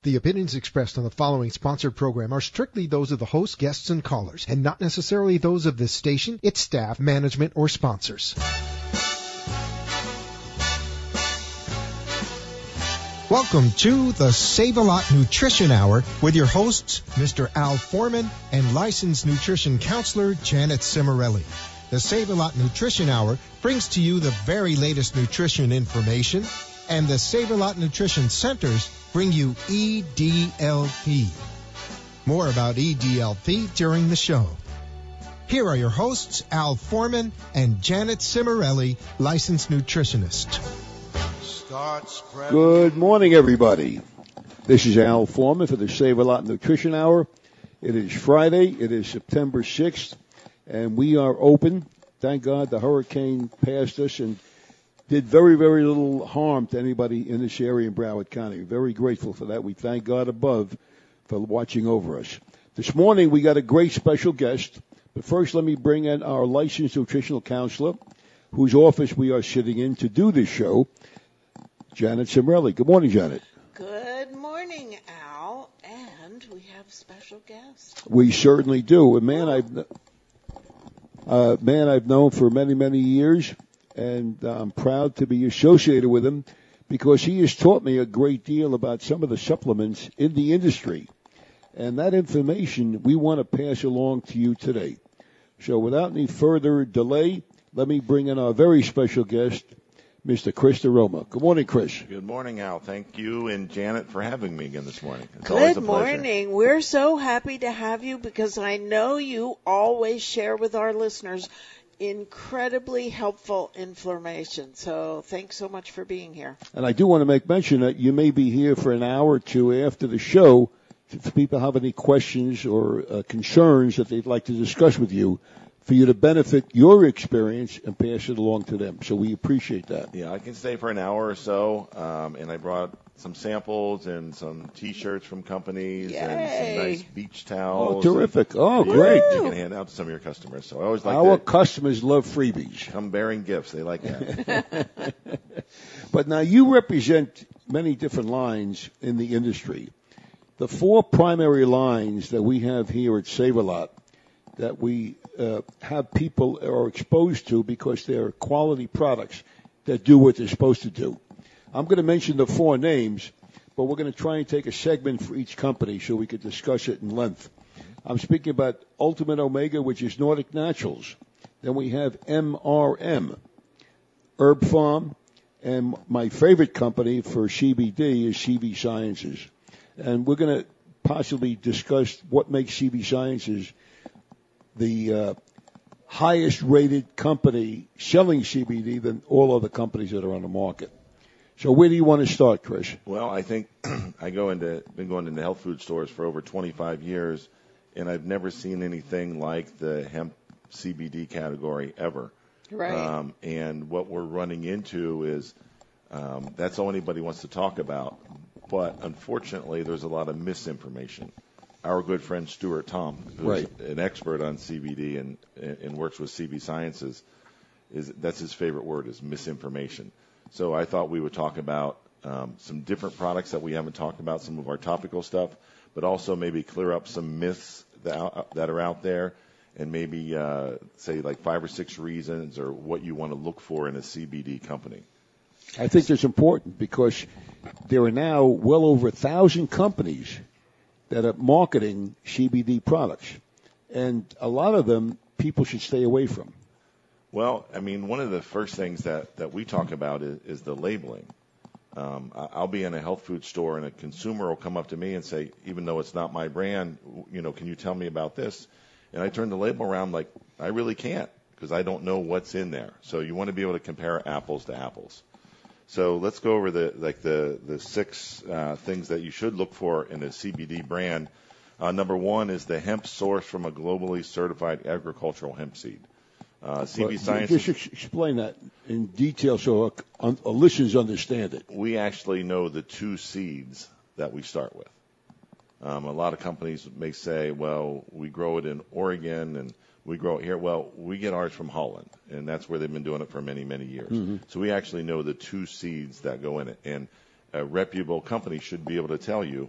The opinions expressed on the following sponsored program are strictly those of the host, guests, and callers, and not necessarily those of this station, its staff, management, or sponsors. Welcome to the Save-A-Lot Nutrition Hour with your hosts, Mr. Al Foreman and licensed nutrition counselor Janet Cimarelli. The Save-A-Lot Nutrition Hour brings to you the very latest nutrition information, and the Save-A-Lot Nutrition Centers bring you EDLP. More about EDLP during the show. Here are your hosts, Al Foreman and Janet Cimarelli, licensed nutritionist. Good morning, everybody. This is Al Foreman for the Save-A-Lot Nutrition Hour. It is Friday. It is September 6th, and we are open. Thank God the hurricane passed us and did very, very little harm to anybody in this area in Broward County. Very grateful for that. We thank God above for watching over us. This morning we got a great special guest, but first let me bring in our licensed nutritional counselor, whose office we are sitting in to do this show, Janet Cimarelli. Good morning, Janet. Good morning, Al, and we have special guests. We certainly do. A man I've known for many, many years, and I'm proud to be associated with him because he has taught me a great deal about some of the supplements in the industry. And that information we want to pass along to you today. So without any further delay, let me bring in our very special guest, Mr. Chris DeRoma. Good morning, Chris. Good morning, Al. Thank you and Janet for having me again this morning. It's Good morning. We're so happy to have you because I know you always share with our listeners incredibly helpful information. So thanks so much for being here. And I do want to make mention that you may be here for an hour or two after the show if people have any questions or concerns that they'd like to discuss with you, for you to benefit your experience and pass it along to them. So we appreciate that. Yeah, I can stay for an hour or so, and I brought some samples and some T-shirts from companies and some nice beach towels. Oh, terrific. Oh, great. You can hand out to some of your customers. So I always like our customers love freebies. Come bearing gifts. They like that. But now you represent many different lines in the industry. The four primary lines that we have here at Save-A-Lot that we have people are exposed to because they're quality products that do what they're supposed to do. I'm going to mention the four names, but we're going to try and take a segment for each company so we could discuss it in length. I'm speaking about Ultimate Omega, which is Nordic Naturals. Then we have MRM, Herb Farm, and my favorite company for CBD is CV Sciences. And we're going to possibly discuss what makes CV Sciences the highest rated company selling CBD than all other companies that are on the market. So where do you want to start, Chris? Well, I think been going into health food stores for over 25 years, and I've never seen anything like the hemp CBD category ever. Right. And what we're running into is that's all anybody wants to talk about. But unfortunately, there's a lot of misinformation. Our good friend Stuart Tom, who's an expert on CBD and works with CV Sciences, that's his favorite word, is misinformation. So I thought we would talk about some different products that we haven't talked about, some of our topical stuff, but also maybe clear up some myths that are out there, and maybe say like 5 or 6 reasons or what you want to look for in a CBD company. I think that's important because there are now well over 1,000 companies that are marketing CBD products, and a lot of them people should stay away from. Well, I mean, one of the first things that we talk about is the labeling. I'll be in a health food store, and a consumer will come up to me and say, even though it's not my brand, can you tell me about this? And I turn the label around like, I really can't because I don't know what's in there. So you want to be able to compare apples to apples. So let's go over the 6 things that you should look for in a CBD brand. Number 1 is the hemp sourced from a globally certified agricultural hemp seed. CV Sciences. Just explain that in detail so our listeners understand it. We actually know the 2 seeds that we start with. A lot of companies may say, well, we grow it in Oregon and we grow it here. Well, we get ours from Holland, and that's where they've been doing it for many, many years. Mm-hmm. So we actually know the 2 seeds that go in it. And a reputable company should be able to tell you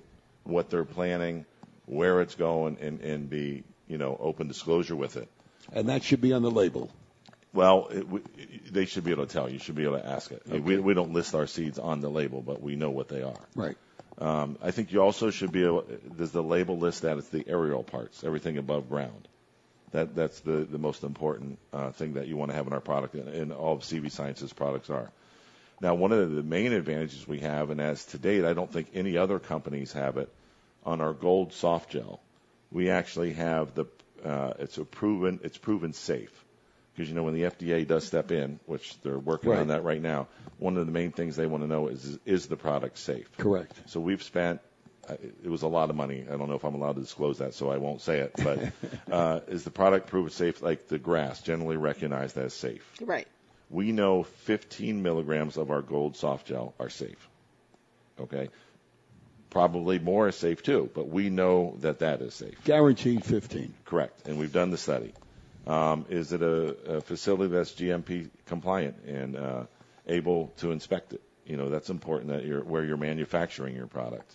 what they're planning, where it's going, and be, open disclosure with it. And that should be on the label. Well, they should be able to tell. You should be able to ask it. Okay. We don't list our seeds on the label, but we know what they are. Right. I think you also should be able. Does the label list that it's the aerial parts, everything above ground? That's the most important thing that you want to have in our product, and all of CV Sciences products are. Now, one of the main advantages we have, and as to date, I don't think any other companies have it, on our Gold Soft Gel, we actually have it's proven safe. Because, when the FDA does step in, which they're working on that right now, one of the main things they want to know is the product safe? Correct. So we've spent, it was a lot of money. I don't know if I'm allowed to disclose that, so I won't say it. But is the product proven safe, like the grass, generally recognized as safe? Right. We know 15 milligrams of our Gold Soft Gel are safe. Okay? Probably more is safe too, but we know that is safe. Guaranteed 15. Correct, and we've done the study. Is it a facility that's GMP compliant and able to inspect it? That's important that where you're manufacturing your product.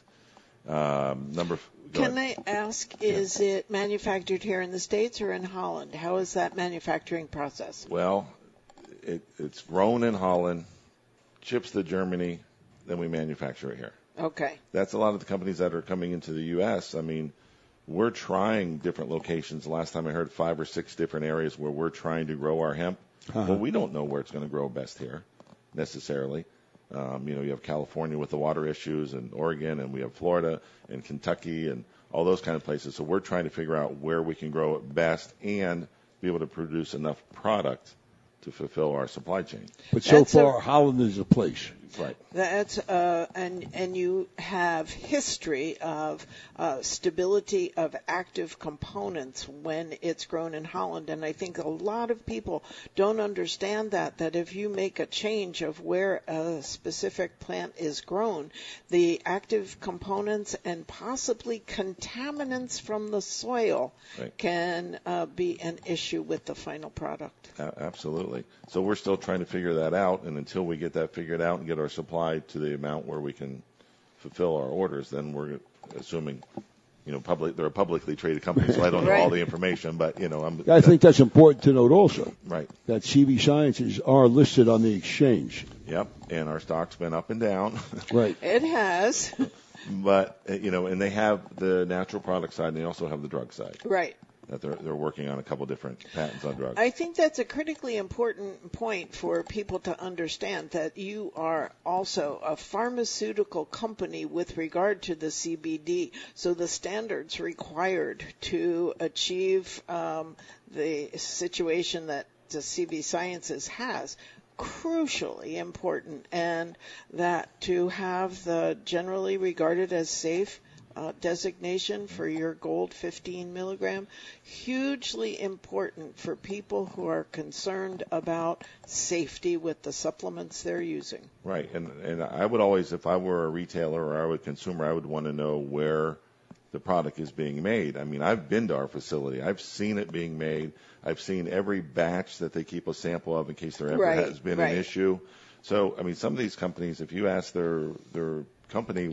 Can I ask, is it manufactured here in the States or in Holland? How is that manufacturing process? Well, it's grown in Holland, ships to Germany, then we manufacture it here. Okay. That's a lot of the companies that are coming into the U.S. I mean, we're trying different locations. The last time I heard 5 or 6 different areas where we're trying to grow our hemp. Well, we don't know where it's going to grow best here necessarily. You have California with the water issues, and Oregon, and we have Florida and Kentucky and all those kind of places. So we're trying to figure out where we can grow it best and be able to produce enough product to fulfill our supply chain. But so far, Holland is a place. Right. That's and you have history of stability of active components when it's grown in Holland, and I think a lot of people don't understand that if you make a change of where a specific plant is grown, the active components and possibly contaminants from the soil can be an issue with the final product. Absolutely. So we're still trying to figure that out, and until we get that figured out and get our supply to the amount where we can fulfill our orders, then we're assuming, they're a publicly traded company, so I don't know all the information, but, I think that's important to note also. Right. That CV Sciences are listed on the exchange. Yep, and our stock's been up and down. Right. It has. But, and they have the natural product side, and they also have the drug side. Right. That they're working on a couple different patents on drugs. I think that's a critically important point for people to understand, that you are also a pharmaceutical company with regard to the CBD. So the standards required to achieve the situation that the CV Sciences has, crucially important, and that to have the generally regarded as safe designation for your Gold 15 milligram, hugely important for people who are concerned about safety with the supplements they're using. Right, and I would always, if I were a retailer or I were a consumer, I would want to know where the product is being made. I mean, I've been to our facility. I've seen it being made. I've seen every batch that they keep a sample of in case there ever has been an issue. So, I mean, some of these companies, if you ask their company,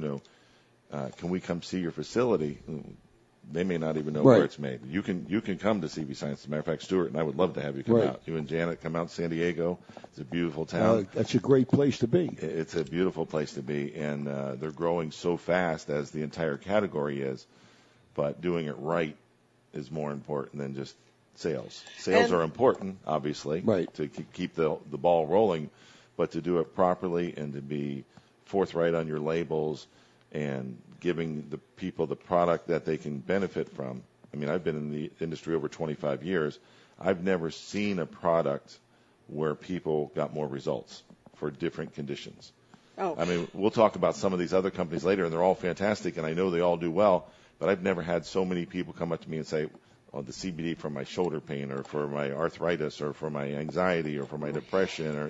can we come see your facility? They may not even know where it's made. You can come to CV Science. As a matter of fact, Stuart and I would love to have you come out. You and Janet come out to San Diego. It's a beautiful town. That's a great place to be. It's a beautiful place to be, and they're growing so fast as the entire category is. But doing it right is more important than just sales. Sales are important, obviously, to keep the ball rolling, but to do it properly and to be forthright on your labels and giving the people the product that they can benefit from. I mean, I've been in the industry over 25 years. I've never seen a product where people got more results for different conditions. I mean, we'll talk about some of these other companies later, and they're all fantastic, and I know they all do well, but I've never had so many people come up to me and say, the CBD for my shoulder pain or for my arthritis or for my anxiety or for my depression or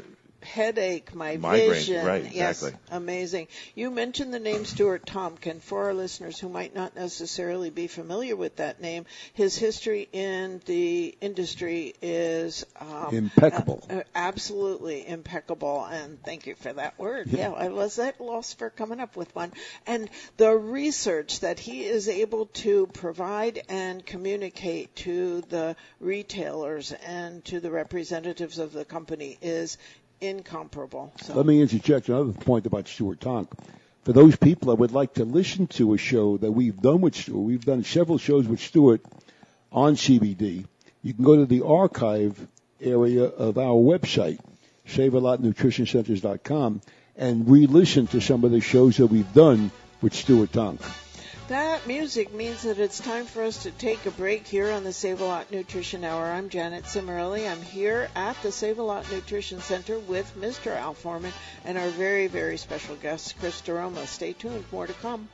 headache, my migraine, vision. right, Yes, exactly. amazing. You mentioned the name Stuart Tompkin. For our listeners who might not necessarily be familiar with that name, his history in the industry is impeccable. Absolutely impeccable, and thank you for that word. Yeah, I was at loss for coming up with one. And the research that he is able to provide and communicate to the retailers and to the representatives of the company is incomparable. So. Let me interject another point about Stuart Tonk. For those people that would like to listen to a show that we've done with Stuart, we've done several shows with Stuart on CBD. You can go to the archive area of our website, SaveALotNutritionCenters.com, and re-listen to some of the shows that we've done with Stuart Tonk. That music means that it's time for us to take a break here on the Save-A-Lot Nutrition Hour. I'm Janet Cimarelli. I'm here at the Save-A-Lot Nutrition Center with Mr. Al Foreman and our very, very special guest, Chris DeRoma. Stay tuned. More to come.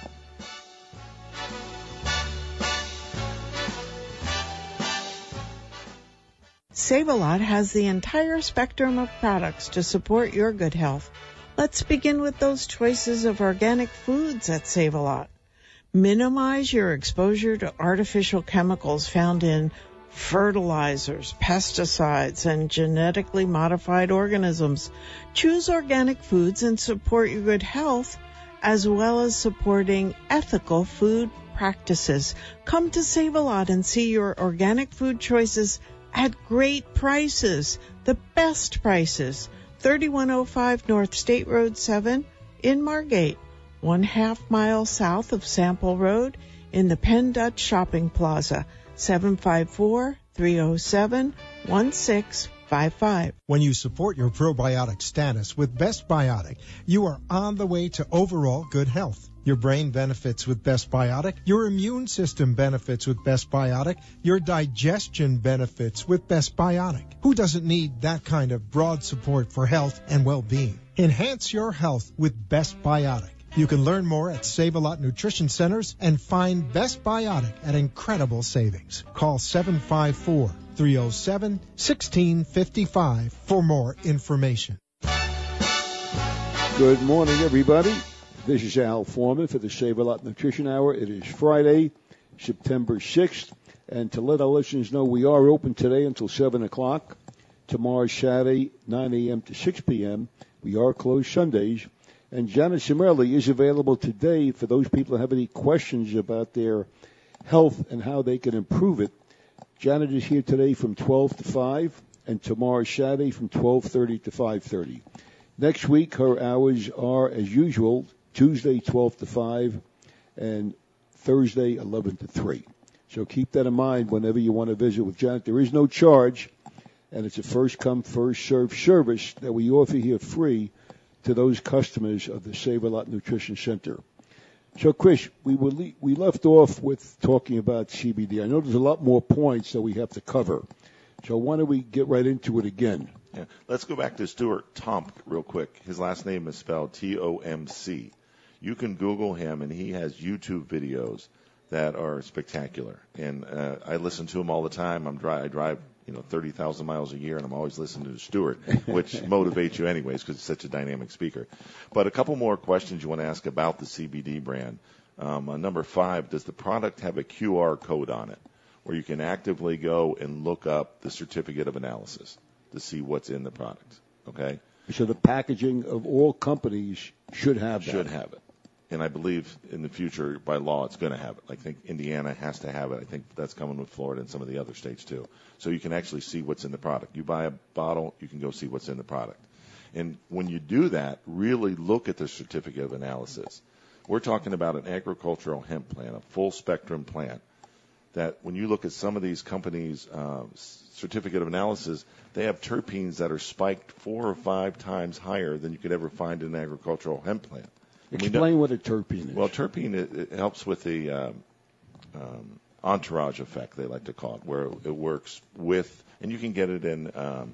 Save-A-Lot has the entire spectrum of products to support your good health. Let's begin with those choices of organic foods at Save-A-Lot. Minimize your exposure to artificial chemicals found in fertilizers, pesticides, and genetically modified organisms. Choose organic foods and support your good health, as well as supporting ethical food practices. Come to Save-A-Lot and see your organic food choices at great prices, the best prices. 3105 North State Road 7 in Margate, 1/2 mile south of Sample Road in the Penn Dutch Shopping Plaza, 754-307-1655. When you support your probiotic status with Best Biotic, you are on the way to overall good health. Your brain benefits with Best Biotic. Your immune system benefits with Best Biotic. Your digestion benefits with Best Biotic. Who doesn't need that kind of broad support for health and well-being? Enhance your health with Best Biotic. You can learn more at Save-A-Lot Nutrition Centers and find Best Biotic at incredible savings. Call 754-307-1655 for more information. Good morning, everybody. This is Al Foreman for the Save-A-Lot Nutrition Hour. It is Friday, September 6th. And to let our listeners know, we are open today until 7 o'clock. Tomorrow, Saturday, 9 a.m. to 6 p.m. We are closed Sundays. And Janet Cimarelli is available today for those people that have any questions about their health and how they can improve it. Janet is here today from 12 to 5, and tomorrow, Saturday, from 12:30 to 5:30. Next week, her hours are, as usual, Tuesday, 12 to 5, and Thursday, 11 to 3. So keep that in mind whenever you want to visit with Janet. There is no charge, and it's a first-come, first-served service that we offer here free to those customers of the Save-A-Lot Nutrition Center. So, Chris, we left off with talking about CBD. I know there's a lot more points that we have to cover. So why don't we get right into it again? Yeah. Let's go back to Stuart Tomc real quick. His last name is spelled T-O-M-C. You can Google him, and he has YouTube videos that are spectacular. And I listen to him all the time. I drive 30,000 miles a year, and I'm always listening to Stuart, which motivates you anyways because he's such a dynamic speaker. But a couple more questions you want to ask about the CBD brand. Number 5, does the product have a QR code on it where you can actively go and look up the certificate of analysis to see what's in the product? Okay? So the packaging of all companies should have that. Should have it. And I believe in the future, by law, it's going to have it. I think Indiana has to have it. I think that's coming with Florida and some of the other states, too. So you can actually see what's in the product. You buy a bottle, you can go see what's in the product. And when you do that, really look at the certificate of analysis. We're talking about an agricultural hemp plant, a full-spectrum plant, that when you look at some of these companies' certificate of analysis, they have terpenes that are spiked 4 or 5 times higher than you could ever find in an agricultural hemp plant. Explain what a terpene is. Well, terpene, it helps with the entourage effect, they like to call it, where it works with, and you can get it in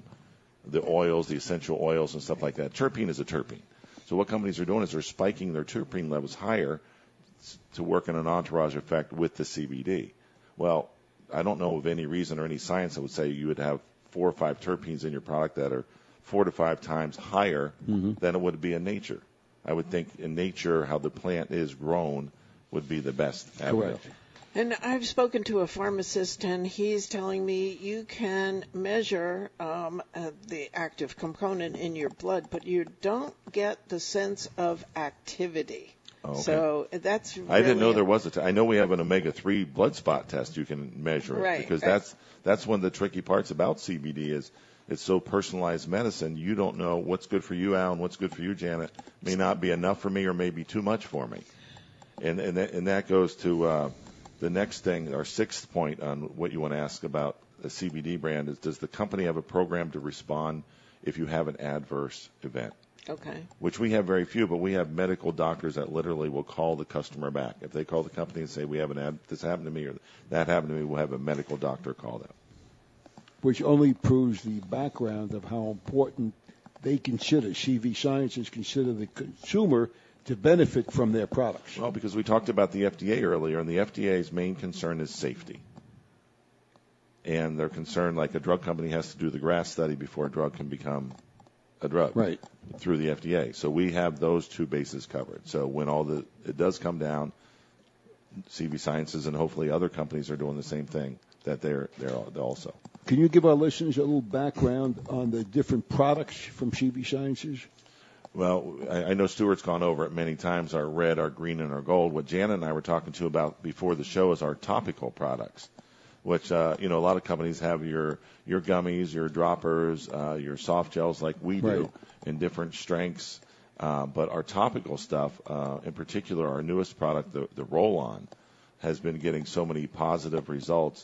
the oils, the essential oils and stuff like that. Terpene is a terpene. So what companies are doing is they're spiking their terpene levels higher to work in an entourage effect with the CBD. Well, I don't know of any reason or any science that would say you would have 4 or 5 terpenes in your product that are 4 to 5 times higher than it would be in nature. I would think in nature how the plant is grown would be the best avenue. Correct. And I've spoken to a pharmacist, and he's telling me you can measure the active component in your blood, but you don't get the sense of activity. Oh, okay. So that's really I didn't know there was I know we have an omega-3 blood spot test you can measure it, Right, because right. that's one of the tricky parts about CBD is it's so personalized medicine. You don't know what's good for you, Al, and what's good for you, Janet. May not be enough for me or may be too much for me. And that goes to the next thing, our sixth point on what you want to ask about the CBD brand is, does the company have a program to respond if you have an adverse event? Okay. Which we have very few, but we have medical doctors that literally will call the customer back. If they call the company and say, we have this happened to me or that happened to me, we'll have a medical doctor call them. Which only proves the background of how important they consider, CV Sciences consider the consumer to benefit from their products. Well, because we talked about the FDA earlier, and the FDA's main concern is safety. And they're concerned, like a drug company has to do the GRAS study before a drug can become a drug. Right. Through the FDA. So we have those two bases covered. So when it does come down, CV Sciences and hopefully other companies are doing the same thing, that they're also. Can you give our listeners a little background on the different products from CV Sciences? Well, I know Stuart's gone over it many times, our red, our green, and our gold. What Janet and I were talking to about before the show is our topical products, which, a lot of companies have your gummies, your droppers, your soft gels like we do, Right. in different strengths. But our topical stuff, in particular, our newest product, the Roll-On, has been getting so many positive results.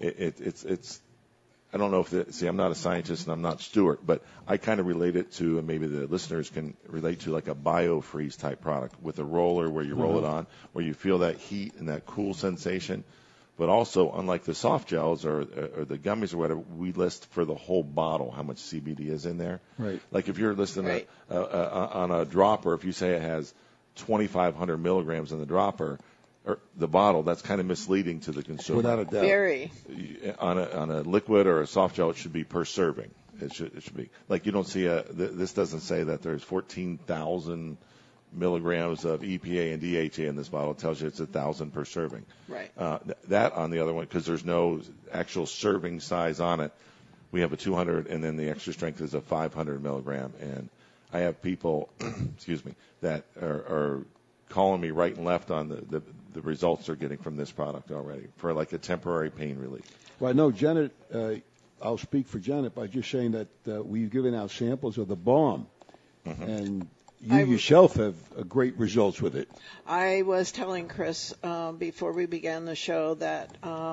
It's I don't know if I'm not a scientist and I'm not Stuart, but I kind of relate it to, and maybe the listeners can relate to, like a BioFreeze type product with a roller where you roll it on, where you feel that heat and that cool sensation. But also, unlike the soft gels or the gummies or whatever, we list for the whole bottle how much CBD is in there. Right. Like if you're listing Right. on a dropper, if you say it has 2,500 milligrams in the dropper, or the bottle, that's kind of misleading to the consumer. Without a doubt. Very. On a liquid or a soft gel, it should be per serving. It should be like you don't see this doesn't say that there's 14,000 milligrams of EPA and DHA in this bottle. It tells you it's 1,000 per serving. Right. That on the other one, because there's no actual serving size on it, we have a 200, and then the extra strength is a 500 milligram. And I have people, excuse me, that are calling me right and left on the results they're getting from this product already for like a temporary pain relief. Well, I know Janet, I'll speak for Janet by just saying that we've given out samples of the balm, and you yourself have great results with it. I was telling Chris before we began the show that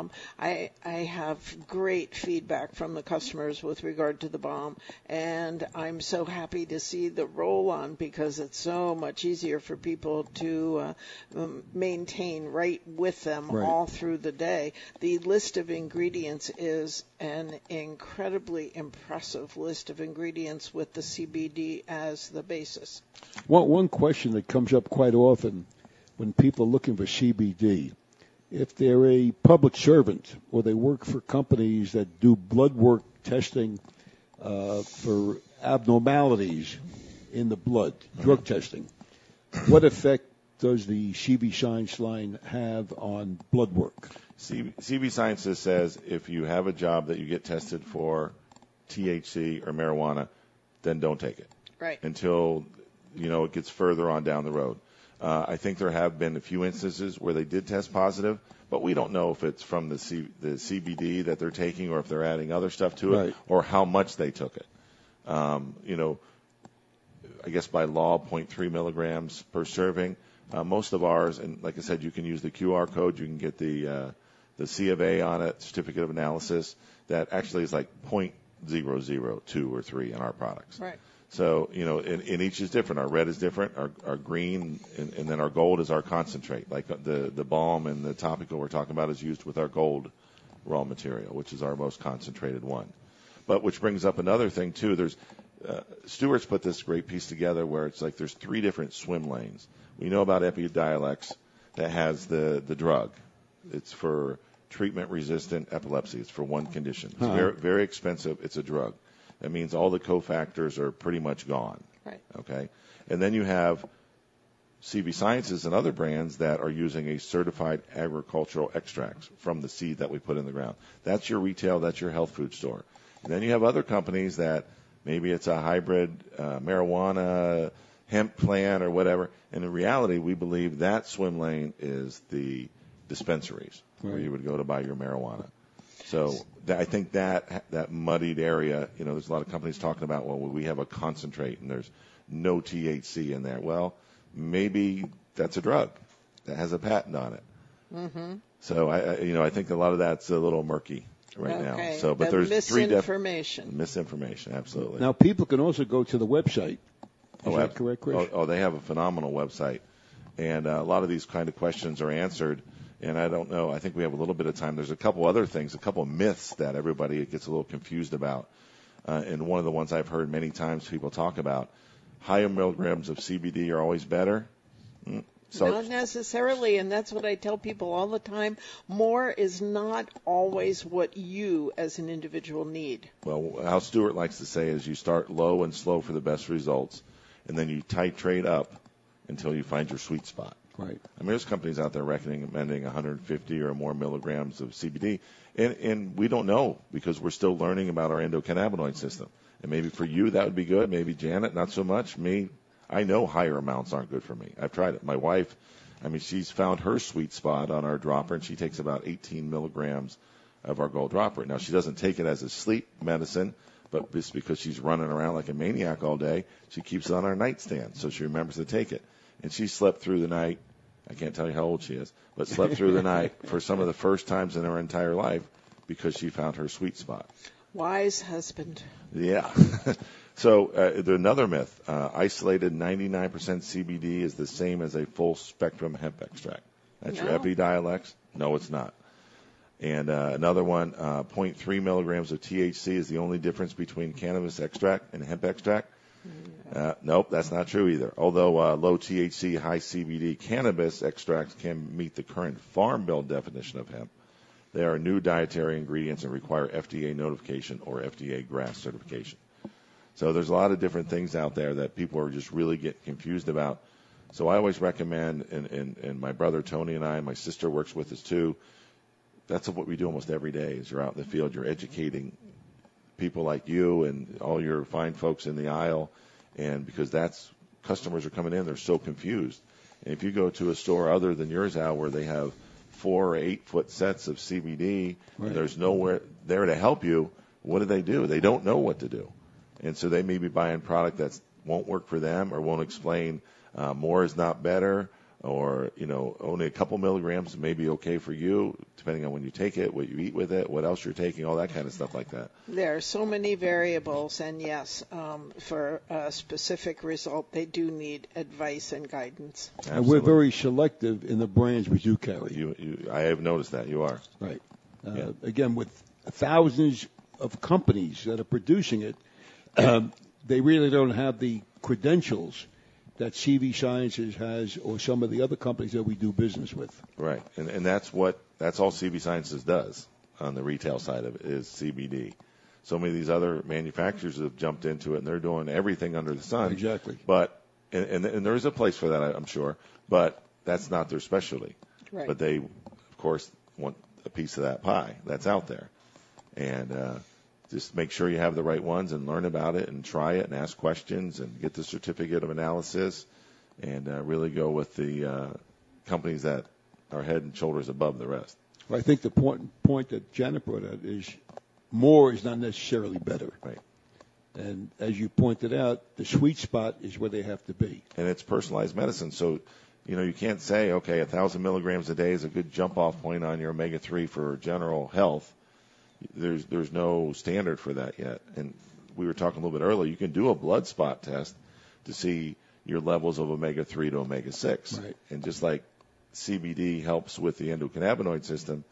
I have great feedback from the customers with regard to the balm, and I'm so happy to see the roll-on because it's so much easier for people to maintain right with them all through the day. The list of ingredients is an incredibly impressive list of ingredients with the CBD as the basis. One question that comes up quite often when people are looking for CBD, if they're a public servant or they work for companies that do blood work testing for abnormalities in the blood, drug testing, what effect does the CV Science line have on blood work? CV Sciences says if you have a job that you get tested for THC or marijuana, then don't take it. Right. Until it gets further on down the road. I think there have been a few instances where they did test positive, but we don't know if it's from the CBD that they're taking or if they're adding other stuff to it or how much they took it. I guess by law, 0.3 milligrams per serving. Most of ours, and like I said, you can use the QR code. You can get the C of A on it, certificate of analysis, that actually is like 0.002 or 3 in our products. Right. So, and each is different. Our red is different, our green, and then our gold is our concentrate. Like the balm and the topical we're talking about is used with our gold raw material, which is our most concentrated one. But which brings up another thing, too. There's Stuart's put this great piece together where it's like there's 3 different swim lanes. We know about Epidiolex that has the drug. It's for treatment-resistant epilepsy. It's for one condition. It's very, very expensive. It's a drug. That means all the cofactors are pretty much gone. Right. Okay? And then you have CV Sciences and other brands that are using a certified agricultural extracts from the seed that we put in the ground. That's your retail, that's your health food store. And then you have other companies that maybe it's a hybrid marijuana hemp plant or whatever. And in reality, we believe that swim lane is the dispensaries where you would go to buy your marijuana. So I think that muddied area, there's a lot of companies talking about, well, we have a concentrate and there's no THC in there. Well, maybe that's a drug that has a patent on it. Mm-hmm. So I think a lot of that's a little murky right now. So, but there's misinformation, absolutely. Now, people can also go to the website. Is that correct, Chris? Oh, they have a phenomenal website, and a lot of these kind of questions are answered. And I don't know. I think we have a little bit of time. There's a couple other things, a couple of myths that everybody gets a little confused about. And one of the ones I've heard many times people talk about, higher milligrams of CBD are always better. So, not necessarily, and that's what I tell people all the time. More is not always what you as an individual need. Well, how Stuart likes to say is you start low and slow for the best results, and then you titrate up until you find your sweet spot. Right. I mean, there's companies out there recommending 150 or more milligrams of CBD, and we don't know because we're still learning about our endocannabinoid system. And maybe for you that would be good. Maybe Janet, not so much. Me, I know higher amounts aren't good for me. I've tried it. My wife, she's found her sweet spot on our dropper, and she takes about 18 milligrams of our gold dropper. Now, she doesn't take it as a sleep medicine, but just because she's running around like a maniac all day, she keeps it on our nightstand so she remembers to take it. And she slept through the night. I can't tell you how old she is, but slept through the night for some of the first times in her entire life because she found her sweet spot. Wise husband. Yeah. So another myth, isolated 99% CBD is the same as a full-spectrum hemp extract. That's your Epidiolex? No, it's not. And another one, 0.3 milligrams of THC is the only difference between cannabis extract and hemp extract. Nope, that's not true either. Although low THC, high CBD cannabis extracts can meet the current Farm Bill definition of hemp, they are new dietary ingredients and require FDA notification or FDA GRAS certification. So there's a lot of different things out there that people are just really getting confused about. So I always recommend, and my brother Tony and I, and my sister works with us too, that's what we do almost every day is you're out in the field, you're educating people like you and all your fine folks in the aisle, and because customers are coming in, they're so confused. And if you go to a store other than yours, Al, where they have 4 or 8 foot sets of CBD, and there's nowhere there to help you, what do? They don't know what to do. And so they may be buying product that won't work for them or won't explain more is not better, or, only a couple milligrams may be okay for you, depending on when you take it, what you eat with it, what else you're taking, all that kind of stuff like that. There are so many variables, and yes, for a specific result, they do need advice and guidance. Absolutely. And we're very selective in the brands we do carry. I have noticed that. You are. Right. Again, with thousands of companies that are producing it, they really don't have the credentials that CV Sciences has or some of the other companies that we do business with. Right. And that's all CV Sciences does on the retail side of it is CBD. So many of these other manufacturers have jumped into it, and they're doing everything under the sun. Exactly. But and there is a place for that, I'm sure, but that's not their specialty. Right. But they, of course, want a piece of that pie that's out there. And just make sure you have the right ones and learn about it and try it and ask questions and get the certificate of analysis and really go with the companies that are head and shoulders above the rest. Well, I think the point that Janet brought out is more is not necessarily better. Right. And as you pointed out, the sweet spot is where they have to be. And it's personalized medicine. So, you can't say, okay, 1,000 milligrams a day is a good jump-off point on your omega-3 for general health. There's no standard for that yet. And we were talking a little bit earlier, you can do a blood spot test to see your levels of omega-3 to omega-6. Right. And just like CBD helps with the endocannabinoid system,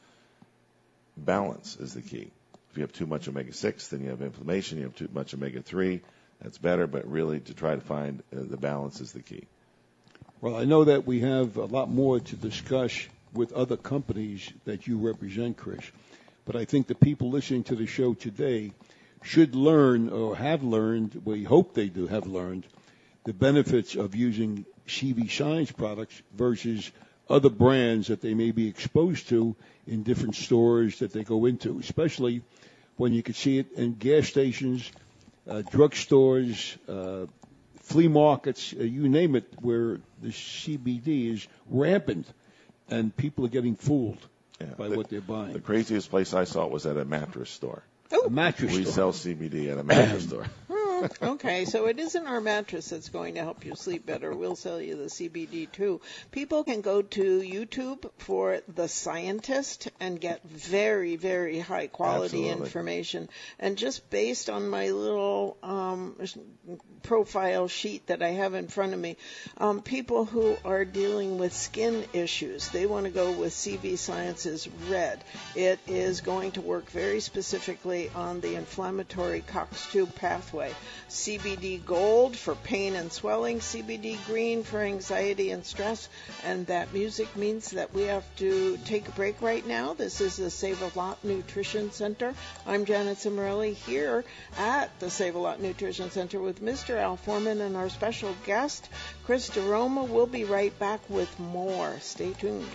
balance is the key. If you have too much omega-6, then you have inflammation. You have too much omega-3, that's better, but really to try to find the balance is the key. Well, I know that we have a lot more to discuss with other companies that you represent, Chris. But I think the people listening to the show today should learn or have learned, we hope they do have learned, the benefits of using CV Science products versus other brands that they may be exposed to in different stores that they go into, especially when you can see it in gas stations, drugstores, flea markets, you name it, where the CBD is rampant and people are getting fooled by what they're buying. The craziest place I saw it was at a mattress store. A mattress store. We sell CBD at a mattress store. Okay, so it isn't our mattress that's going to help you sleep better. We'll sell you the CBD too. People can go to YouTube for The Scientist and get very, very high quality information. And just based on my little profile sheet that I have in front of me, people who are dealing with skin issues, they want to go with CV Science's Red. It is going to work very specifically on the inflammatory COX-2 pathway. CBD Gold for pain and swelling, CBD Green for anxiety and stress, and that music means that we have to take a break right now. This is the Save-A-Lot Nutrition Center. I'm Janet Cimarelli here at the Save-A-Lot Nutrition Center with Mr. Al Foreman and our special guest, Chris DeRoma. We'll be right back with more. Stay tuned.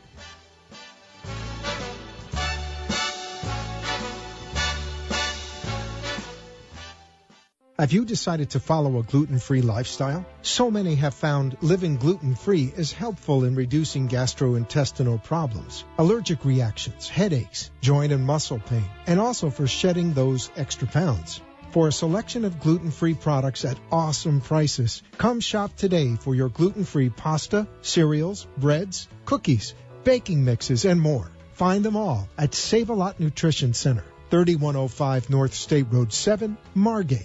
Have you decided to follow a gluten-free lifestyle? So many have found living gluten-free is helpful in reducing gastrointestinal problems, allergic reactions, headaches, joint and muscle pain, and also for shedding those extra pounds. For a selection of gluten-free products at awesome prices, come shop today for your gluten-free pasta, cereals, breads, cookies, baking mixes, and more. Find them all at Save-A-Lot Nutrition Center, 3105 North State Road 7, Margate.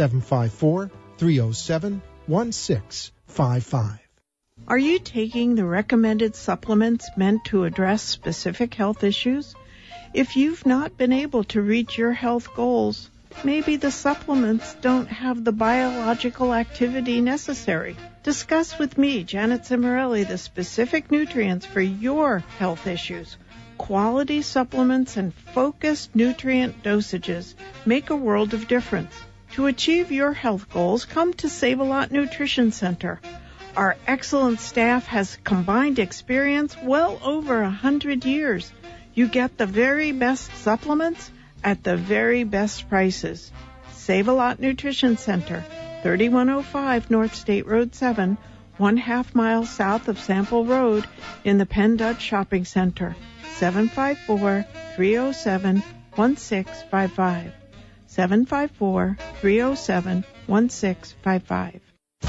754-307-1655. Are you taking the recommended supplements meant to address specific health issues? If you've not been able to reach your health goals, maybe the supplements don't have the biological activity necessary. Discuss with me, Janet Cimarelli, the specific nutrients for your health issues. Quality supplements and focused nutrient dosages make a world of difference. To achieve your health goals, come to Save-A-Lot Nutrition Center. Our excellent staff has combined experience well over 100 years. You get the very best supplements at the very best prices. Save-A-Lot Nutrition Center, 3105 North State Road 7, 1/2 mile south of Sample Road in the Penn Dutch Shopping Center, 754-307-1655. 754-307-1655.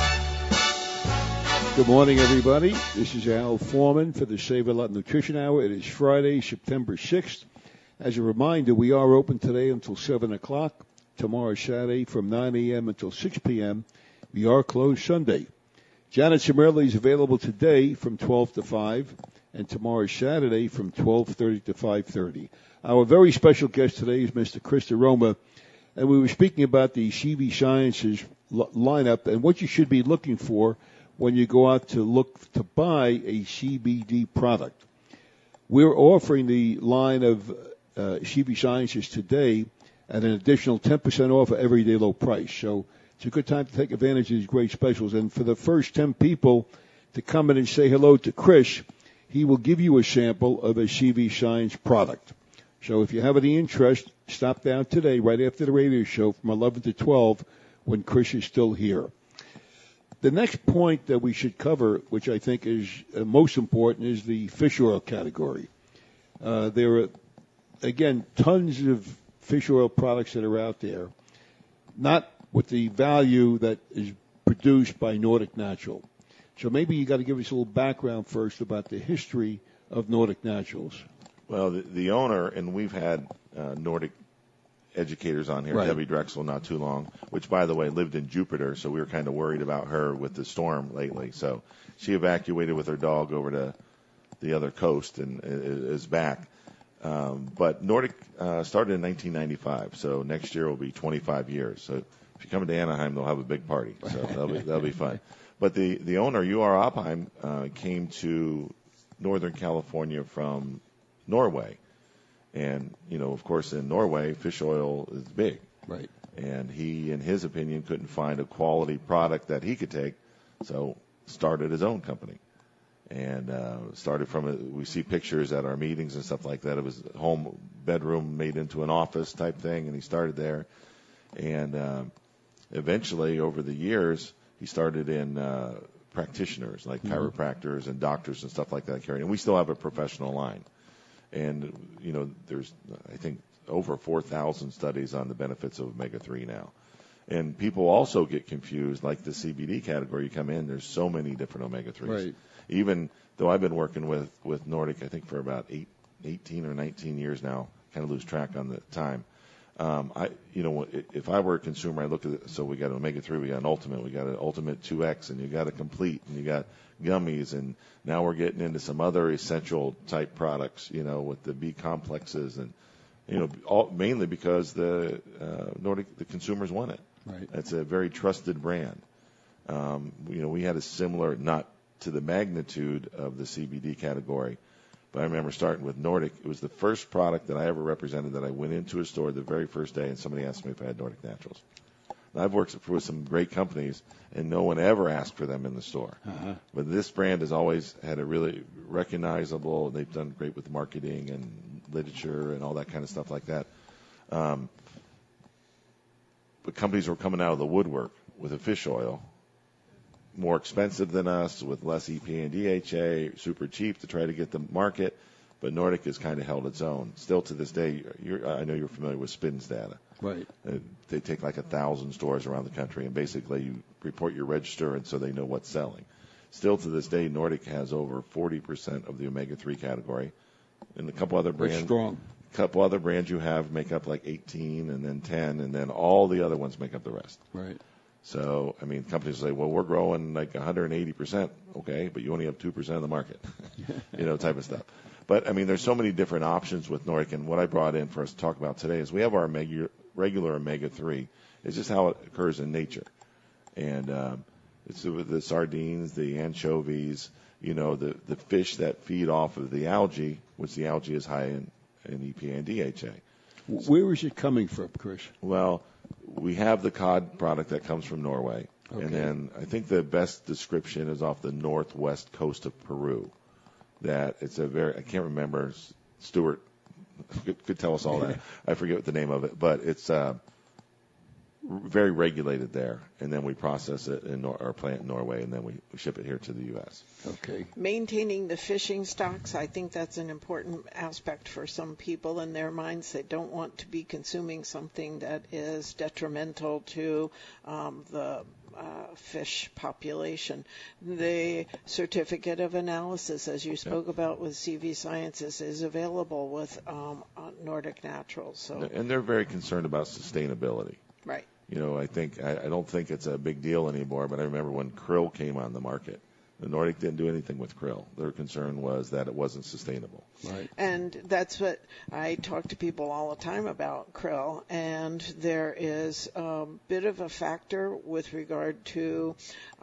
Good morning, everybody. This is Al Foreman for the Save-A-Lot Nutrition Hour. It is Friday, September 6th. As a reminder, we are open today until 7 o'clock. Tomorrow, Saturday, from 9 a.m. until 6 p.m. We are closed Sunday. Janet Cimarelli is available today from 12 to 5, and tomorrow, Saturday, from 12:30 to 5:30. Our very special guest today is Mr. Chris DeRoma. And we were speaking about the CV Sciences lineup and what you should be looking for when you go out to look to buy a CBD product. We're offering the line of CV Sciences today at an additional 10% off at everyday low price. So it's a good time to take advantage of these great specials. And for the first 10 people to come in and say hello to Chris, he will give you a sample of a CV Science product. So if you have any interest, stop down today right after the radio show from 11 to 12 when Chris is still here. The next point that we should cover, which I think is most important, is the fish oil category. There are, again, tons of fish oil products that are out there, not with the value that is produced by Nordic Natural. So maybe you got to give us a little background first about the history of Nordic Naturals. Well, the owner, and we've had Nordic educators on here, right. Debbie Drexel, not too long, which, by the way, lived in Jupiter, so we were kind of worried about her with the storm lately. So she evacuated with her dog over to the other coast and is back. But Nordic started in 1995, so next year will be 25 years. So if you come to Anaheim, they'll have a big party, so that'll be fun. But the owner, U.R. Opheim, came to Northern California from Norway. And, of course, in Norway, fish oil is big. Right. And he, in his opinion, couldn't find a quality product that he could take, so started his own company. And started from we see pictures at our meetings and stuff like that. It was a home bedroom made into an office type thing, and he started there. And eventually, over the years, he started in practitioners like chiropractors and doctors and stuff like that carrying. And we still have a professional line. And, you know, there's, I think, over 4,000 studies on the benefits of omega-3 now. And people also get confused, like the CBD category. You come in, there's so many different omega-3s. Right. Even though I've been working with Nordic, I think, for about 18 or 19 years now, kind of lose track on the time. If I were a consumer, I look at it, so we got an omega-3, we got an ultimate, we got an ultimate 2X, and you got a complete, and you got gummies, and now we're getting into some other essential type products, you know, with the B complexes, and, you know, mainly because the Nordic, the consumers want it. Right. It's a very trusted brand. We had a similar, not to the magnitude of the CBD category, but I remember starting with Nordic. It was the first product that I ever represented that I went into a store the very first day, and somebody asked me if I had Nordic Naturals. Now, I've worked for some great companies, and no one ever asked for them in the store. Uh-huh. But this brand has always had a really recognizable, they've done great with marketing and literature and all that kind of stuff like that. But companies were coming out of the woodwork with a fish oil, more expensive than us, with less EPA and DHA, super cheap to try to get the market, but Nordic has kind of held its own. Still to this day, I know you're familiar with SPINS data. Right. They take like 1,000 stores around the country, and basically you report your register, and so they know what's selling. Still to this day, Nordic has over 40% of the omega-3 category, and a couple other brands. That's strong. A couple other brands you have make up like 18, and then 10, and then all the other ones make up the rest. Right. So, I mean, companies say, well, we're growing like 180%, okay, but you only have 2% of the market, type of stuff. But, I mean, there's so many different options with Nordic, and what I brought in for us to talk about today is we have our regular omega-3. It's just how it occurs in nature. And it's with the sardines, the anchovies, the fish that feed off of the algae, which the algae is high in EPA and DHA. Where is it coming from, Chris? Well, we have the cod product that comes from Norway. Okay. And then I think the best description is off the northwest coast of Peru. That it's I can't remember, Stuart could tell us all that. I forget what the name of it, but it's very regulated there. And then we process it in our plant in Norway, and then we ship it here to the U.S. Okay. Maintaining the fishing stocks, I think that's an important aspect for some people in their minds. They don't want to be consuming something that is detrimental to the fish population. The certificate of analysis, as you spoke about with CV Sciences, is available with Nordic Naturals. So. And they're very concerned about sustainability. Right. I don't think it's a big deal anymore, but I remember when krill came on the market. The Nordic didn't do anything with krill. Their concern was that it wasn't sustainable. Right. And that's what I talk to people all the time about krill. And there is a bit of a factor with regard to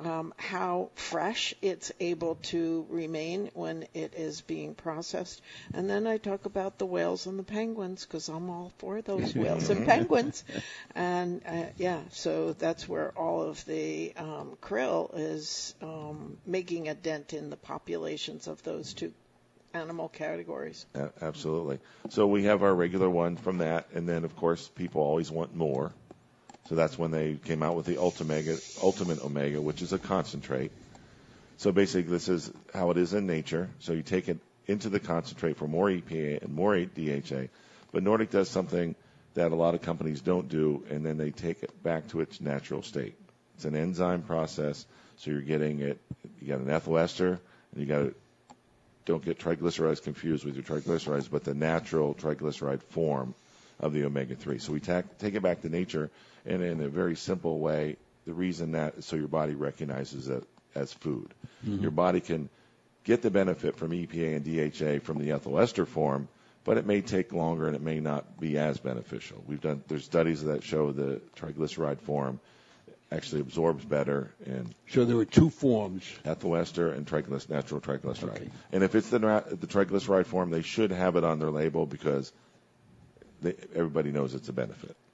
how fresh it's able to remain when it is being processed. And then I talk about the whales and the penguins, because I'm all for those whales and penguins. And so that's where all of the krill is making a dent in the populations of those two animal categories. Absolutely. So we have our regular one from that, and then, of course, people always want more. So that's when they came out with the Ultimate Omega, which is a concentrate. So basically, this is how it is in nature. So you take it into the concentrate for more EPA and more DHA. But Nordic does something that a lot of companies don't do, and then they take it back to its natural state. It's an enzyme process. So you're getting it, you got an ethyl ester, and don't get triglycerides confused with your triglycerides, but the natural triglyceride form of the omega-3. So we take it back to nature, and in a very simple way, the reason that is so your body recognizes it as food. Mm-hmm. Your body can get the benefit from EPA and DHA from the ethyl ester form, but it may take longer and it may not be as beneficial. There's studies that show the triglyceride form actually absorbs better. And so there are two forms: ethyl ester and natural triglyceride. Okay. And if it's the triglyceride form, they should have it on their label because everybody knows it's a benefit.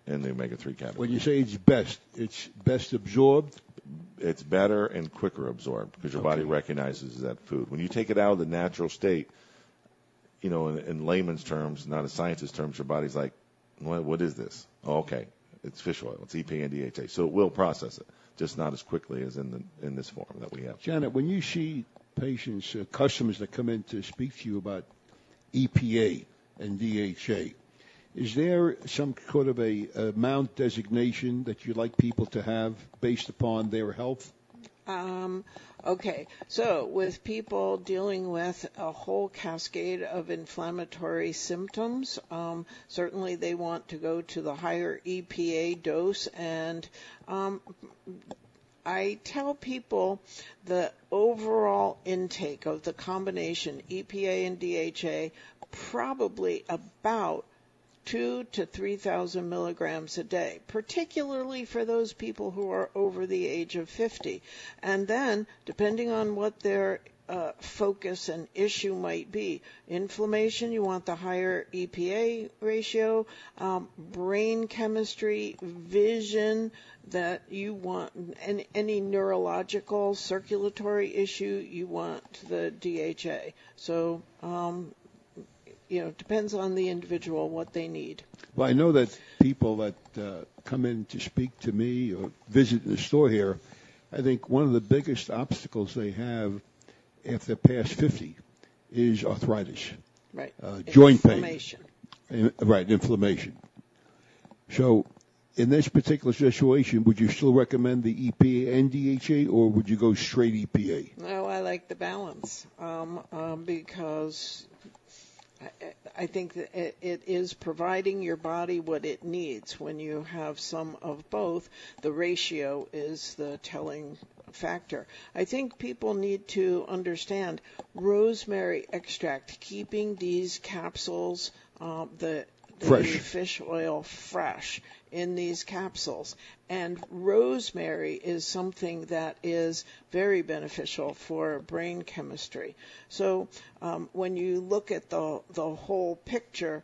in the omega-3 category. When you say it's best absorbed? It's better and quicker absorbed because your body recognizes that food. When you take it out of the natural state, in layman's terms, not a scientist's terms, your body's like, what is this? Oh, okay, it's fish oil. It's EPA and DHA. So it will process it, just not as quickly as in this form that we have. Janet, when you see patients, customers that come in to speak to you about EPA and DHA, is there some sort of a amount designation that you'd like people to have based upon their health? Okay, so with people dealing with a whole cascade of inflammatory symptoms, certainly they want to go to the higher EPA dose, and I tell people the overall intake of the combination EPA and DHA probably about 2,000 to 3,000 milligrams a day, particularly for those people who are over the age of 50. And then, depending on what their focus and issue might be, inflammation, you want the higher EPA ratio, brain chemistry, vision, that you want, and any neurological circulatory issue, you want the DHA. So, it depends on the individual what they need. Well, I know that people that come in to speak to me or visit the store here, I think one of the biggest obstacles they have after past 50 is arthritis. Right. Joint pain. Inflammation. Right, inflammation. So in this particular situation, would you still recommend the EPA and DHA, or would you go straight EPA? No, I like the balance because I think that it is providing your body what it needs. When you have some of both, the ratio is the telling factor. I think people need to understand rosemary extract, keeping these capsules, the fish oil fresh in these capsules. And rosemary is something that is very beneficial for brain chemistry. So when you look at the whole picture,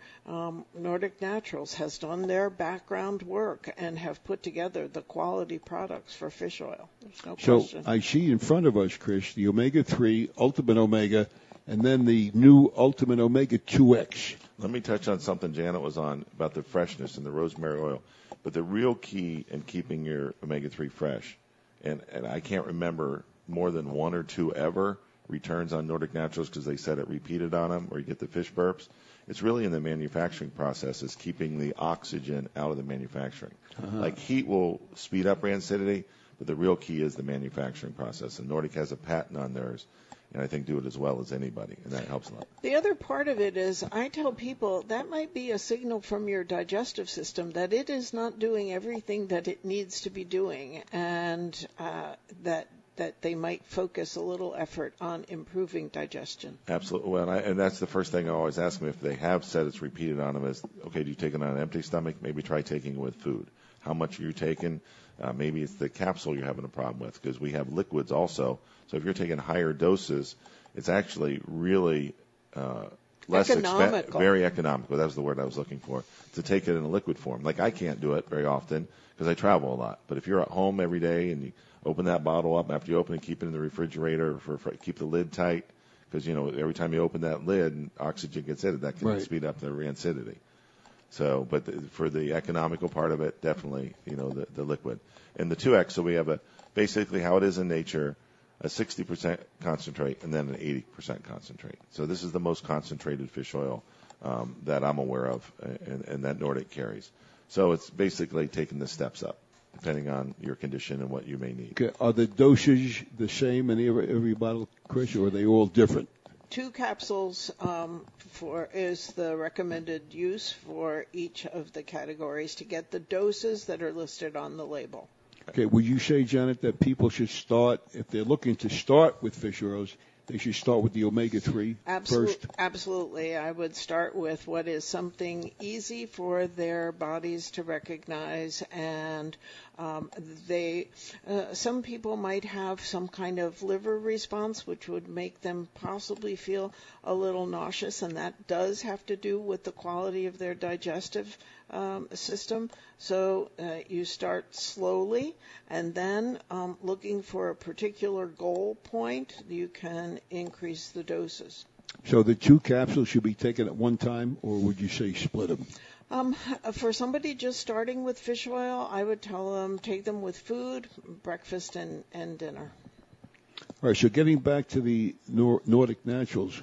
Nordic Naturals has done their background work and have put together the quality products for fish oil. There's no question. So I see in front of us, Chris, the Omega-3, Ultimate Omega, and then the new Ultimate Omega 2X. Let me touch on something Janet was on about the freshness and the rosemary oil. But the real key in keeping your omega-3 fresh, and I can't remember more than one or two ever returns on Nordic Naturals because they said it repeated on them, or you get the fish burps. It's really in the manufacturing process. It's keeping the oxygen out of the manufacturing. Like heat will speed up rancidity, but the real key is the manufacturing process. And Nordic has a patent on theirs, and I think do it as well as anybody, and that helps a lot. The other part of it is I tell people that might be a signal from your digestive system that it is not doing everything that it needs to be doing, and that they might focus a little effort on improving digestion. Absolutely. Well, and that's the first thing I always ask them if they have said it's repeated on them is, okay, do you take it on an empty stomach? Maybe try taking it with food. How much are you taking? Maybe it's the capsule you're having a problem with because we have liquids also. So if you're taking higher doses, it's actually really less economical. Very economical. That was the word I was looking for, to take it in a liquid form. Like I can't do it very often because I travel a lot. But if you're at home every day and you open that bottle up, after you open it, keep it in the refrigerator, keep the lid tight because, every time you open that lid and oxygen gets in it, that can speed up the rancidity. So, but for the economical part of it, definitely, the liquid. And the 2X, so we have basically how it is in nature, a 60% concentrate and then an 80% concentrate. So this is the most concentrated fish oil that I'm aware of and that Nordic carries. So it's basically taking the steps up, depending on your condition and what you may need. Okay. Are the dosage the same in every bottle, Chris, or are they all different? 2 capsules is the recommended use for each of the categories to get the doses that are listed on the label. Okay, would you say, Janet, that people should start, if they're looking to start with fish oils, they should start with the omega-3 first? Absolutely. I would start with what is something easy for their bodies to recognize, and some people might have some kind of liver response, which would make them possibly feel a little nauseous, and that does have to do with the quality of their digestive system. So you start slowly, and then looking for a particular goal point, you can increase the doses. So the 2 capsules should be taken at one time, or would you say split them? For somebody just starting with fish oil, I would tell them take them with food, breakfast and dinner. All right, so getting back to the Nordic Naturals,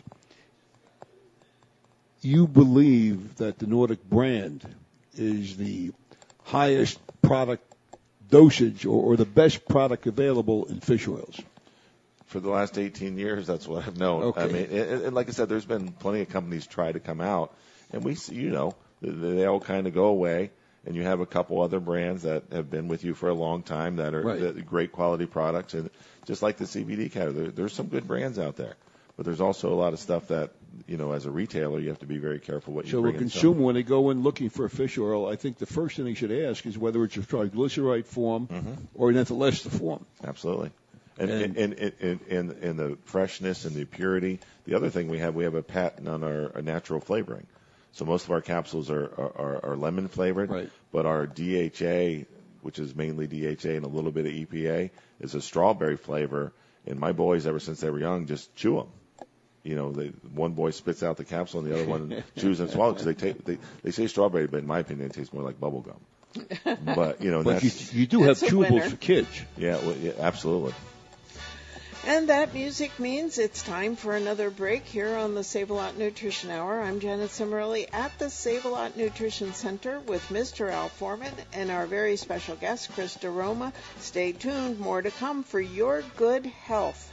you believe that the Nordic brand is the highest product dosage or the best product available in fish oils? For the last 18 years, that's what I've known. Okay. I mean, and like I said, there's been plenty of companies try to come out, and we see, they all kind of go away, and you have a couple other brands that have been with you for a long time that are great quality products, and just like the CBD category, there's some good brands out there, but there's also a lot of stuff that, as a retailer, you have to be very careful what you bring in. So a consumer, when they go in looking for a fish oil, I think the first thing they should ask is whether it's a triglyceride form or an ethyl ester form. Absolutely. And the freshness and the purity. The other thing we have a patent on our natural flavoring. So most of our capsules are lemon flavored, right. But our DHA, which is mainly DHA and a little bit of EPA, is a strawberry flavor. And my boys, ever since they were young, just chew them. One boy spits out the capsule and the other one chews and swallows because they say strawberry, but in my opinion, it tastes more like bubble gum. But you do have chewables for kids. Yeah, absolutely. And that music means it's time for another break here on the Save-A-Lot Nutrition Hour. I'm Janet Cimarelli at the Save-A-Lot Nutrition Center with Mr. Al Foreman and our very special guest, Chris DeRoma. Stay tuned. More to come for your good health.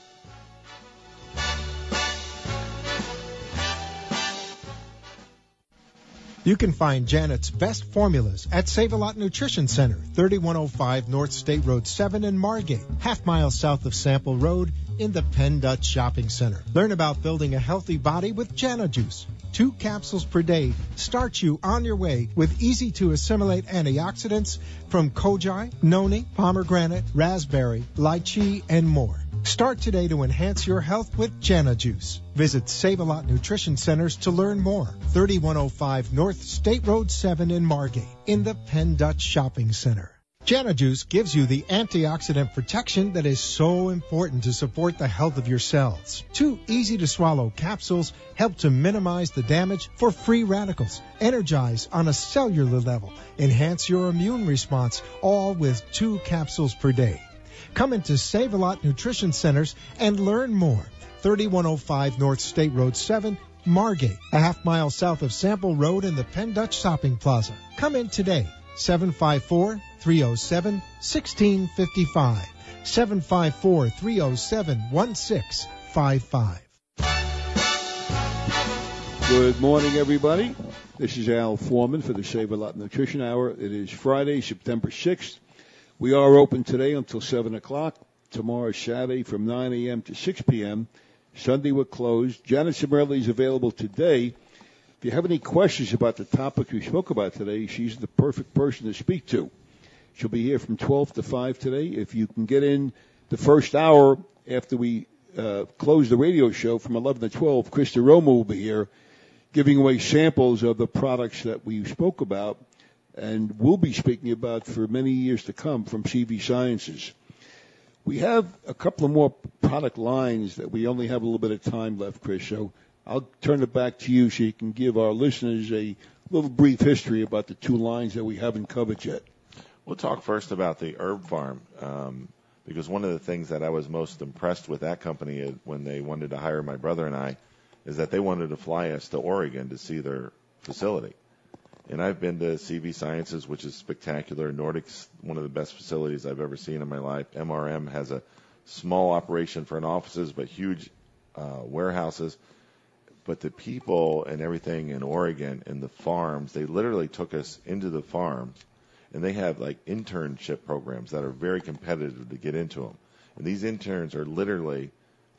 You can find Janet's best formulas at Save-A-Lot Nutrition Center, 3105 North State Road 7 in Margate, half-mile south of Sample Road in the Penn Dutch Shopping Center. Learn about building a healthy body with Jana Juice. 2 capsules per day start you on your way with easy-to-assimilate antioxidants from koji, noni, pomegranate, raspberry, lychee, and more. Start today to enhance your health with Jana Juice. Visit Save-A-Lot Nutrition Centers to learn more. 3105 North State Road 7 in Margate in the Penn Dutch Shopping Center. Jana Juice gives you the antioxidant protection that is so important to support the health of your cells. 2 easy-to-swallow capsules help to minimize the damage for free radicals, energize on a cellular level, enhance your immune response, all with 2 capsules per day. Come into Save-A-Lot Nutrition Centers and learn more. 3105 North State Road 7, Margate, a half-mile south of Sample Road in the Penn Dutch Shopping Plaza. Come in today, 754-307-1655, 754-307-1655. Good morning, everybody. This is Al Foreman for the Save-A-Lot Nutrition Hour. It is Friday, September 6th. We are open today until 7 o'clock. Tomorrow, Saturday, from 9 a.m. to 6 p.m. Sunday, we're closed. Janet Cimarelli is available today. If you have any questions about the topic we spoke about today, she's the perfect person to speak to. She'll be here from 12 to 5 today. If you can get in the first hour after we close the radio show from 11 to 12, Chris DeRoma will be here giving away samples of the products that we spoke about and we'll be speaking about for many years to come from CV Sciences. We have a couple of more product lines that we only have a little bit of time left, Chris, so I'll turn it back to you so you can give our listeners a little brief history about the 2 lines that we haven't covered yet. We'll talk first about the Herb Farm, because one of the things that I was most impressed with that company when they wanted to hire my brother and I is that they wanted to fly us to Oregon to see their facility. And I've been to CV Sciences, which is spectacular. Nordic's one of the best facilities I've ever seen in my life. MRM has a small operation for an offices, but huge warehouses. But the people and everything in Oregon and the farms, they literally took us into the farms, and they have like internship programs that are very competitive to get into them. And these interns are literally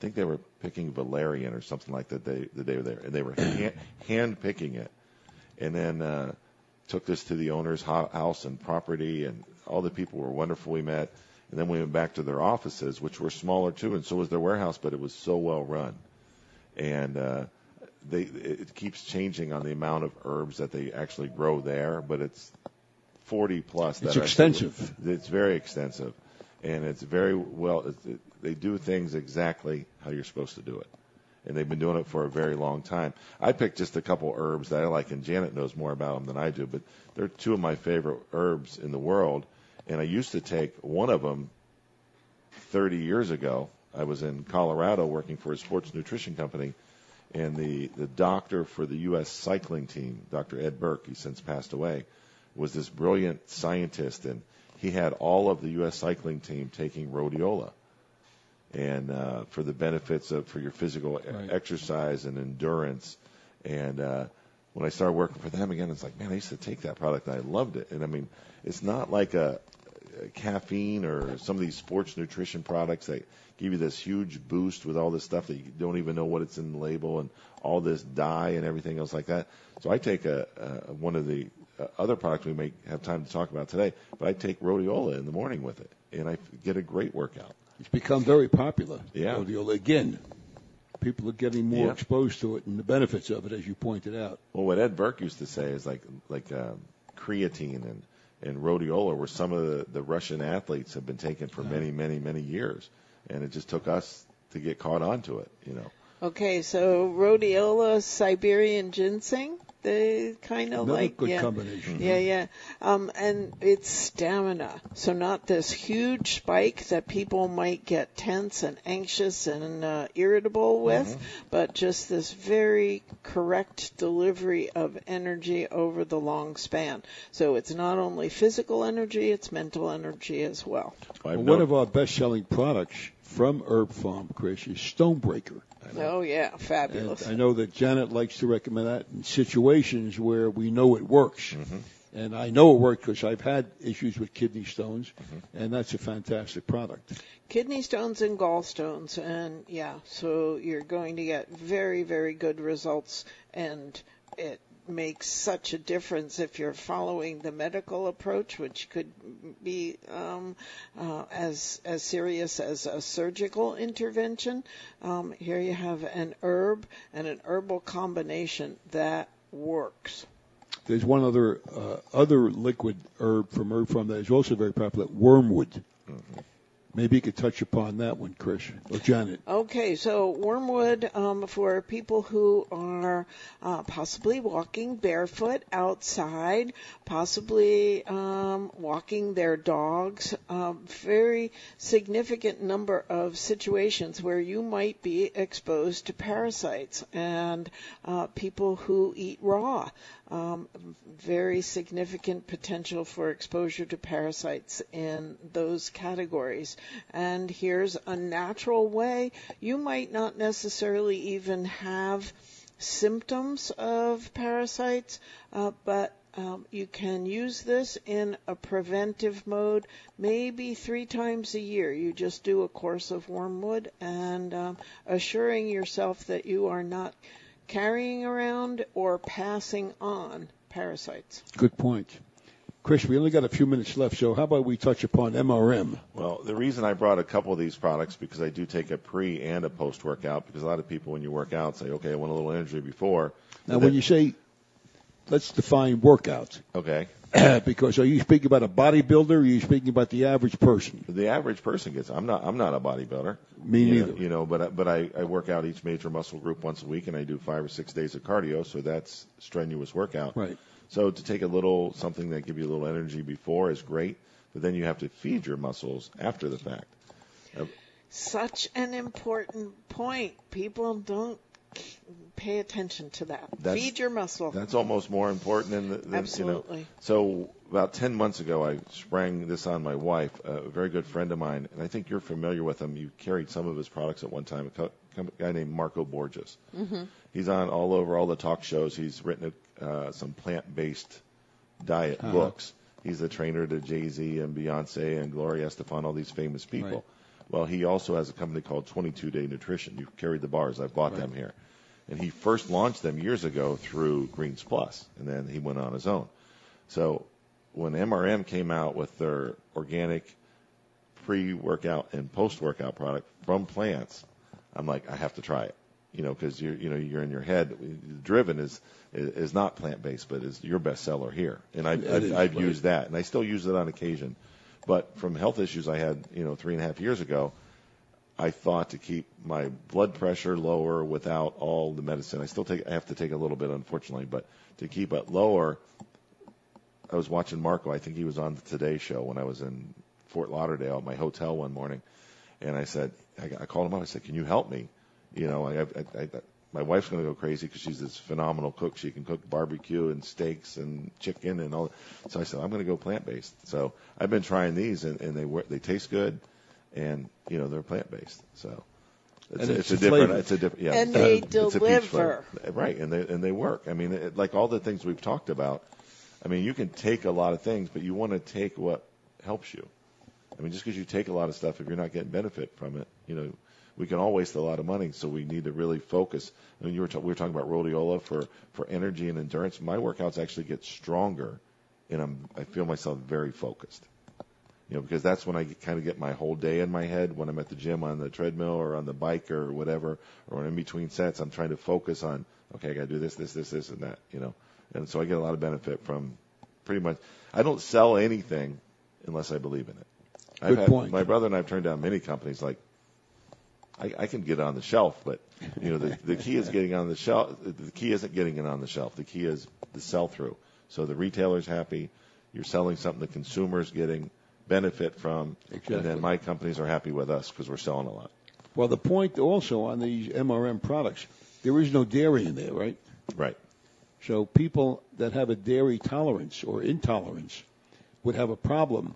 think they were picking valerian or something like that the day were there, and they were hand picking it, and then took this to the owner's house and property, and all the people were wonderful we met. And then we went back to their offices, which were smaller too, and so was their warehouse, but it was so well run. And it keeps changing on the amount of herbs that they actually grow there, but it's 40 plus. It's extensive. It's very extensive, and it's very well. They do things exactly how you're supposed to do it, and they've been doing it for a very long time. I picked just a couple herbs that I like, and Janet knows more about them than I do, but they're two of my favorite herbs in the world. And I used to take one of them 30 years ago. I was in Colorado working for a sports nutrition company, and the doctor for the U.S. cycling team, Dr. Ed Burke, he's since passed away, was this brilliant scientist, and he had all of the U.S. cycling team taking rhodiola, and for the benefits for your physical exercise and endurance. And when I started working for them again, it's like, man, I used to take that product, and I loved it. And I mean, it's not like a caffeine or some of these sports nutrition products that give you this huge boost with all this stuff that you don't even know what it's in the label and all this dye and everything else like that. So I take one of the other products we may have time to talk about today, but I take rhodiola in the morning with it, and I get a great workout. It's become very popular. Yeah. Rhodiola. Again, people are getting more exposed to it and the benefits of it, as you pointed out. Well, what Ed Burke used to say is like creatine and rhodiola were some of the Russian athletes have been taking for many, many, many years. And it just took us to get caught onto it, you know. Okay, so rhodiola, Siberian ginseng, they kind of like good combination. Yeah. And it's stamina. So not this huge spike that people might get tense and anxious and irritable with, but just this very correct delivery of energy over the long span. So it's not only physical energy, it's mental energy as well. One of our best-selling products from Herb Farm, Chris, is Stonebreaker. Oh, yeah, fabulous. And I know that Janet likes to recommend that in situations where we know it works. And I know it works because I've had issues with kidney stones, and that's a fantastic product. Kidney stones and gallstones, and so you're going to get very, very good results, and it makes such a difference if you're following the medical approach, which could be as serious as a surgical intervention. Here you have an herb and an herbal combination that works. There's one other liquid herb from Herb Farm that is also very popular, wormwood. Maybe you could touch upon that one, Chris, or Janet. Okay, so wormwood for people who are possibly walking barefoot outside, possibly walking their dogs, very significant number of situations where you might be exposed to parasites, and people who eat raw. Very significant potential for exposure to parasites in those categories. And here's a natural way. You might not necessarily even have symptoms of parasites, but you can use this in a preventive mode maybe 3 times a year. You just do a course of wormwood and assuring yourself that you are not carrying around or passing on parasites. Good point. Chris, we only got a few minutes left, so how about we touch upon MRM? Well, the reason I brought a couple of these products, because I do take a pre and a post-workout, because a lot of people when you work out say, okay, I want a little energy before. Now, when you say, let's define workout. Okay. Because are you speaking about a bodybuilder or are you speaking about the average person? The average person gets. I'm not a bodybuilder. Me neither. You know, but I work out each major muscle group once a week, and I do 5 or 6 days of cardio, so that's strenuous workout. Right. So to take a little something that gives you a little energy before is great, but then you have to feed your muscles after the fact. Such an important point. People don't pay attention to that. Feed your muscle. That's almost more important than Absolutely. You know. So about 10 months ago, I sprang this on my wife, a very good friend of mine, and I think you're familiar with him. You carried some of his products at one time, a guy named Marco Borges. He's on all over all the talk shows. He's written some plant-based diet books. He's the trainer to Jay-Z and Beyonce and Gloria Estefan, all these famous people. Right. Well, he also has a company called 22 Day Nutrition. You've carried the bars. I've bought them here. And he first launched them years ago through Greens Plus, and then he went on his own. So when MRM came out with their organic pre-workout and post-workout product from plants, I'm like, I have to try it. Because you're in your head. Driven is not plant-based, but is your best seller here. And I've used that, and I still use it on occasion. But from health issues I had, 3.5 years ago, I thought to keep my blood pressure lower without all the medicine. I have to take a little bit, unfortunately, but to keep it lower, I was watching Marco. I think he was on the Today Show when I was in Fort Lauderdale at my hotel one morning, and I said, I called him up. I said, can you help me? My wife's going to go crazy because she's this phenomenal cook. She can cook barbecue and steaks and chicken and all. So I said, I'm going to go plant-based. So I've been trying these, and they taste good, and they're plant-based. So it's a different, yeah. And they deliver. Right, and they work. I mean, like all the things we've talked about. I mean, you can take a lot of things, but you want to take what helps you. I mean, just because you take a lot of stuff, if you're not getting benefit from it, we can all waste a lot of money, so we need to really focus. I mean, we were talking about rhodiola for energy and endurance. My workouts actually get stronger, and I feel myself very focused. Because that's when I kind of get my whole day in my head when I'm at the gym on the treadmill or on the bike or whatever, or in between sets. I'm trying to focus on, okay, I got to do this, and that, And so I get a lot of benefit from pretty much. I don't sell anything unless I believe in it. Good point. My brother and I have turned down many companies like. I can get it on the shelf, but the key is getting on the shelf. The key isn't getting it on the shelf. The key is the sell-through. So the retailer's happy. You're selling something the consumer's getting benefit from, exactly. And then my companies are happy with us because we're selling a lot. Well, the point also on these MRM products, there is no dairy in there, right? Right. So people that have a dairy tolerance or intolerance would have a problem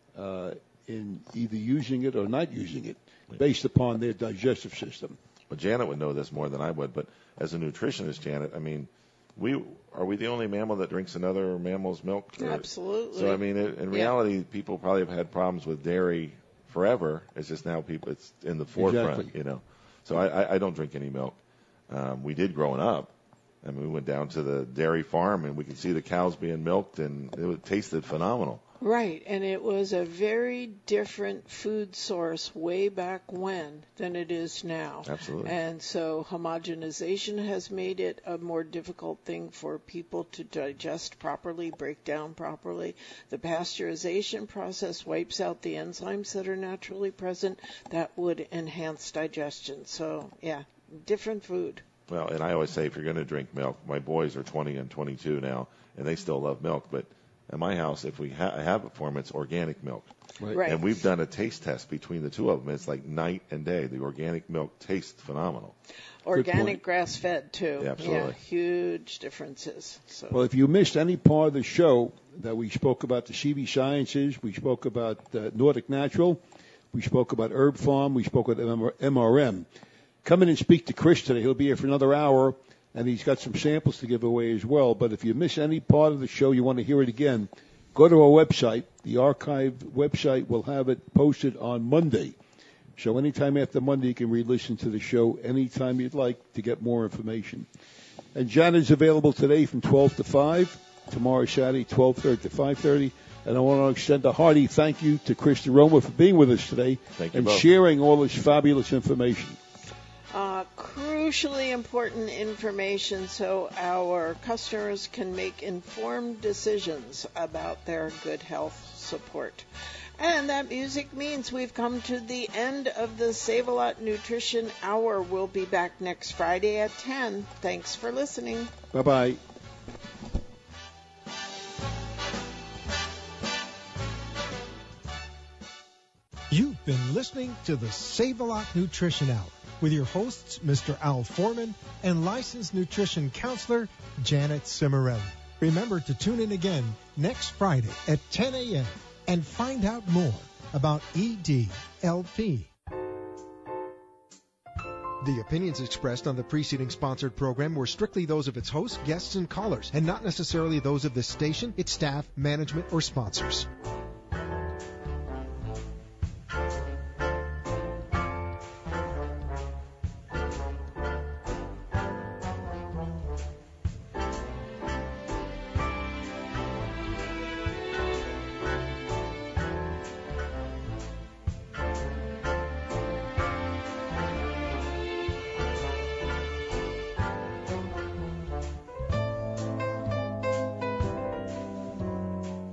in either using it or not using it, based upon their digestive system. Well, Janet would know this more than I would, but as a nutritionist, Janet, I mean, are we the only mammal that drinks another mammal's milk? Absolutely. So, I mean, in reality, people probably have had problems with dairy forever. It's just now it's in the forefront, exactly. So I don't drink any milk. We did growing up. I mean, we went down to the dairy farm, and we could see the cows being milked, and it tasted phenomenal. Right, and it was a very different food source way back when than it is now. Absolutely. And so homogenization has made it a more difficult thing for people to digest properly, break down properly. The pasteurization process wipes out the enzymes that are naturally present that would enhance digestion. So, yeah, different food. Well, and I always say if you're going to drink milk, my boys are 20 and 22 now, and they still love milk, but at my house, if we have it for them, it's organic milk. Right. And we've done a taste test between the two of them. It's like night and day. The organic milk tastes phenomenal. Organic grass-fed, too. Yeah, absolutely. Yeah, huge differences. So. Well, if you missed any part of the show that we spoke about the CV Sciences, we spoke about Nordic Natural, we spoke about Herb Farm, we spoke about MRM. Come in and speak to Chris today. He'll be here for another hour. And he's got some samples to give away as well. But if you miss any part of the show, you want to hear it again, go to our website. The archive website will have it posted on Monday. So anytime after Monday, you can re-listen to the show anytime you'd like to get more information. And Janet's available today from 12 to 5. Tomorrow, Saturday, 12:30 to 5:30. And I want to extend a hearty thank you to Chris DeRoma for being with us today and sharing all this fabulous information. Crucially important information so our customers can make informed decisions about their good health support. And that music means we've come to the end of the Save-A-Lot Nutrition Hour. We'll be back next Friday at 10. Thanks for listening. Bye-bye. You've been listening to the Save-A-Lot Nutrition Hour with your hosts, Mr. Al Foreman and licensed nutrition counselor, Janet Cimarelli. Remember to tune in again next Friday at 10 a.m. and find out more about EDLP. The opinions expressed on the preceding sponsored program were strictly those of its hosts, guests, and callers, and not necessarily those of this station, its staff, management, or sponsors.